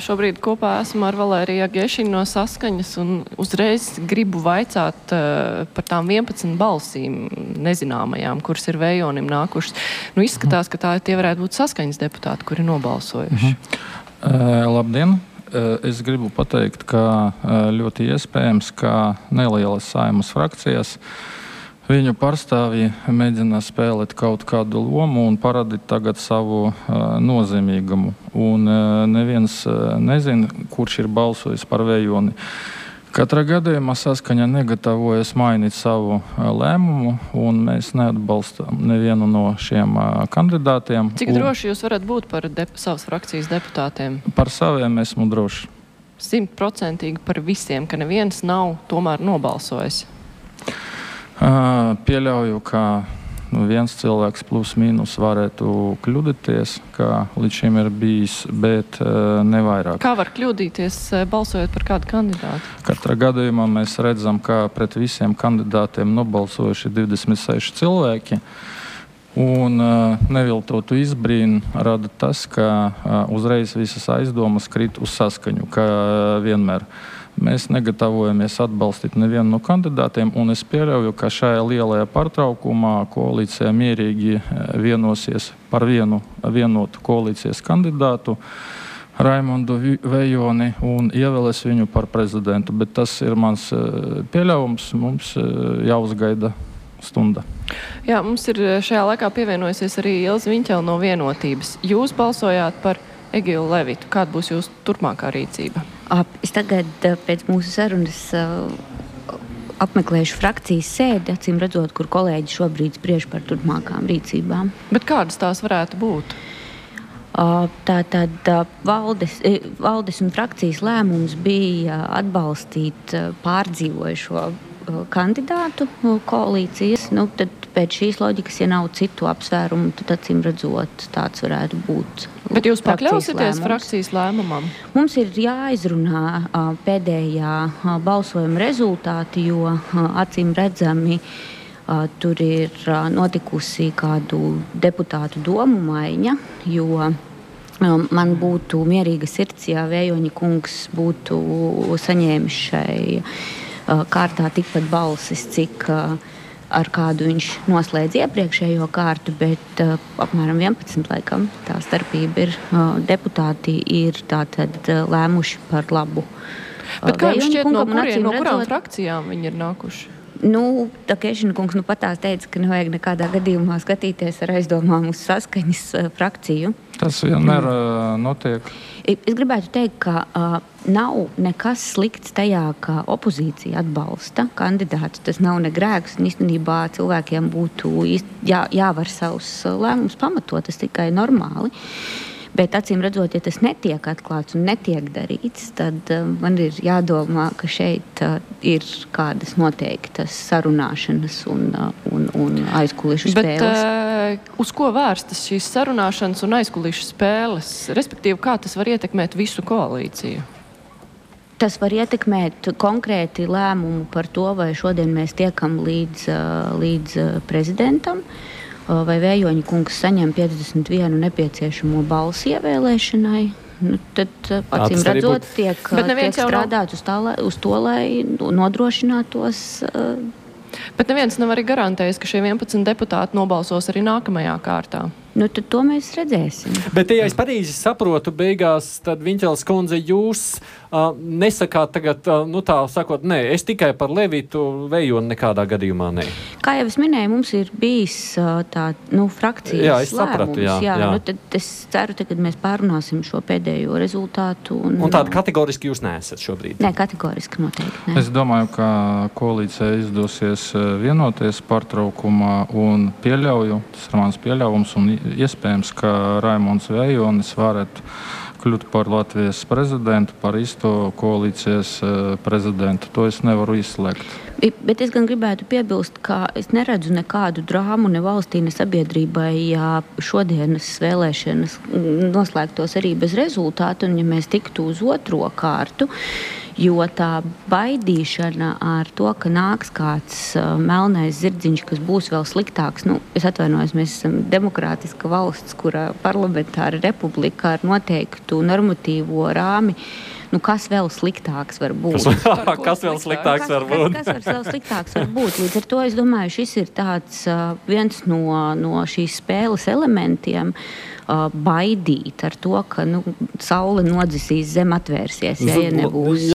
šobrīd kopā esmu ar Valēriju Gešinu no Saskaņas un uzreiz gribu vaicāt par tām 11 balsīm nezināmajām, kuras ir Vējonim nākušas. Nu, izskatās, ka tie varētu būt Saskaņas deputāti, kuri nobalsojuši. Labdien! Es gribu pateikt, ka ļoti iespējams, ka nelielas Saeimas frakcijas viņu pārstāvji mēģina spēlēt kaut kādu lomu un parādīt tagad savu nozīmīgumu. Un neviens nezina, kurš ir balsojis par Vējoni. Katrā gadījumā Saskaņa negatavojas mainīt savu lēmumu, un mēs neatbalstam nevienu no šiem kandidātiem. Cik droši jūs varat būt par savas frakcijas deputātiem? Par saviem esmu droši. 100% par visiem, ka neviens nav tomēr nobalsojis. Pieļauju, ka viens cilvēks plus mīnus varētu kļūdīties, kā līdz šim ir bijis, bet ne vairāk. Kā var kļūdīties, balsojot par kādu kandidātu? Katrā gadījumā mēs redzam, ka pret visiem kandidātiem nobalsojuši 26 cilvēki. Un neviltotu izbrīnu rada tas, ka uzreiz visas aizdomas krīt uz Saskaņu, kā vienmēr. Mēs negatavojamies atbalstīt nevienu no kandidātiem, un es pieļauju, ka šajā lielajā pārtraukumā koalīcija mierīgi vienosies par vienotu koalīcijas kandidātu, Raimondu Vējoni, un ievēlēs viņu par prezidentu. Bet tas ir mans pieļaujums, mums jāuzgaida stunda. Jā, mums ir šajā laikā pievienojusies arī Ilze Viņķele no Vienotības. Jūs balsojāt par Egilu Levitu. Kāda būs jūsu turpmākā rīcība? Es tagad pēc mūsu sarunas apmeklēšu frakcijas sēdi, acīm redzot, kur kolēģi šobrīd spriež par turpmākām rīcībām. Bet kādas tās varētu būt? Tātad valdes un frakcijas lēmums bija atbalstīt pārdzīvojušo kandidātu koalīcijas. Tad pēc šīs loģikas, ja nav citu apsvērumu, tad acīm redzot tāds varētu būt. Bet jūs pakļausieties frakcijas lēmumam? Mums ir jāizrunā pēdējā balsojuma rezultāti, jo acīm redzami tur ir notikusi kādu deputātu domu maiņa, jo man būtu mierīga sirds, ja Vējoņa kungs būtu saņēmis šai kārtā tikpat balsis, cik ar kādu viņš noslēdz iepriekšējo kārtu, bet apmēram 11 laikam tā starpība ir. Deputāti ir tātad lēmuši par labu. Bet kā jums šķiet, no kurām frakcijām viņi ir nākuši? Kešina kungs patās teica, ka nevajag nekādā gadījumā skatīties ar aizdomām uz Saskaņas frakciju. Tas vienmēr notiek. Es gribētu teikt, ka nav nekas slikts tajā, ka opozīcija atbalsta kandidātu. Tas nav ne grēks, un īstenībā cilvēkiem būtu jāvar savus lēmumus pamatot, tas tikai normāli. Bet acīm redzot, ja tas netiek atklāts un netiek darīts, tad man ir jādomā, ka šeit ir kādas noteiktas sarunāšanas un aizkulišu spēles. Bet uz ko vērstas šīs sarunāšanas un aizkulišu spēles? Respektīvi, kā tas var ietekmēt visu koalīciju? Tas var ietekmēt konkrēti lēmumu par to, vai šodien mēs tiekam līdz prezidentam, vai Vējoņa kungs saņem 51 nepieciešamo balsu ievēlēšanai. Tad, acīm redzot, tiek strādāt uz to, lai nodrošinātos. Bet neviens nav arī garantējis, ka šie 11 deputāti nobalsos arī nākamajā kārtā. Tad to mēs redzēsim. Bet, ja es pareizi saprotu, beigās, tad Viņķeles kundze, jūs nesakāt tagad, tā sakot, nē, es tikai par Levitu, Vējoni nekādā gadījumā nē. Kā jau es minēju, mums ir bijis frakcijas jā, es sapratu, lēmums. Tad es ceru, kad mēs pārunāsim šo pēdējo rezultātu. Un tādu kategoriski jūs neesat šobrīd? Nē, kategoriski noteikti. Ne. Es domāju, ka koalīcija izdosies vienoties pārtraukumā un pieļauju, tas ir mans pieļaujums un iespējams, ka Raimonds Vējonis varētu kļūt par Latvijas prezidentu, par īsto koalīcijas prezidentu. To es nevaru izslēgt. Bet es gan gribētu piebilst, ka es neredzu nekādu drāmu ne valstī, ne sabiedrībai, ja šodienas vēlēšanas noslēgtos arī bez rezultātu, un ja mēs tiktu uz otro kārtu, Jo tā baidīšana ar to, ka nāks kāds melnais zirdziņš, kas būs vēl sliktāks, es atvainojos, mēs esam demokrātiska valsts, kura parlamentāra republika ar noteiktu normatīvo rāmi. Kas vēl sliktāks var būt? Kas vēl sliktāks var būt? Kas vēl sliktāks var būt? Līdz ar to es domāju, šis ir tāds viens no šīs spēles elementiem, baidīt ar to, ka saule nodzisīs, zem atvērsies, ja nebūs.